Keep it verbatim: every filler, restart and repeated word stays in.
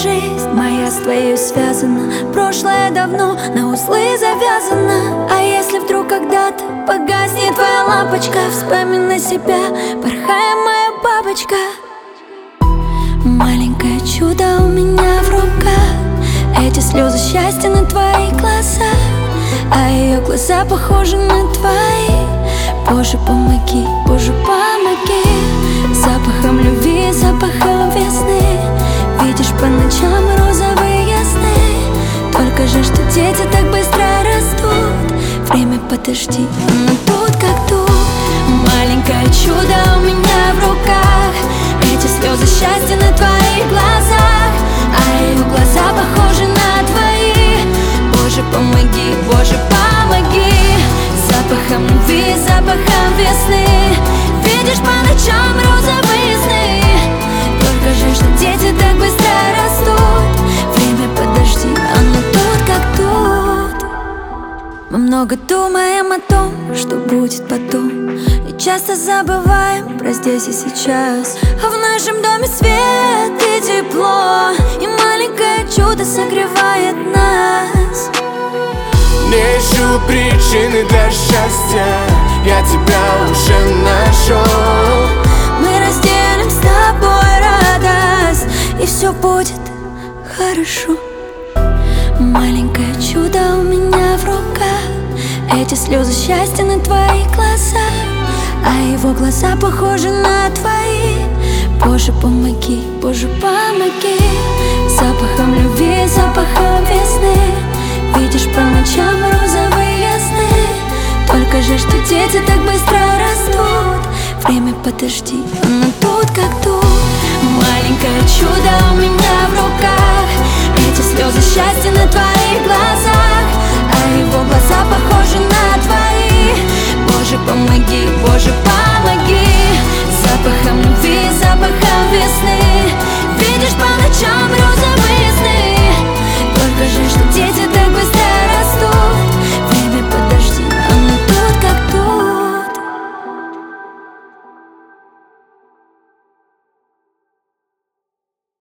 жизнь моя с твоей связана. Прошлое давно на узлы завязано. А если вдруг когда-то погаснет твоя лампочка, вспоминай себя, порхая моя бабочка. Маленькое чудо у меня в руках, эти слезы счастья на твоих глазах, а ее глаза похожи на твои. Боже, помоги, Боже, помоги. Запахом любви, запахом весны, видишь по ночам розовые сны. Только жаль, что дети так быстро растут. Время подожди, оно тут как тут. Маленькое чудо у меня в руках, эти слезы счастья на твоих глазах, а ее глаза похожи на твои. Боже, помоги, Боже, помоги. Запахом любви, запахом весны, видишь по ночам розовые сны. Только жаль, что дети так быстро растут. Время подожди, оно тут как тут. Мы много думаем о том, что будет потом, и часто забываем про здесь и сейчас. А в нашем доме свет и тепло, и маленькое чудо согревает нас. Не ищу причины для счастья, я тебя уже нашел. Мы разделим с тобой радость, и все будет хорошо. Маленькое чудо у меня в руках, эти слезы счастья на твоих глазах, а его глаза похожи на твои. Боже, помоги, Боже, помоги. Запахом любви, запахом весны, видишь по ночам розовые сны. Только жаль, что дети так быстро растут. Время подожди, оно тут как тут. Маленькое чудо у меня в руках, эти слезы счастья на твоих глазах, а его глаза похожи на твои.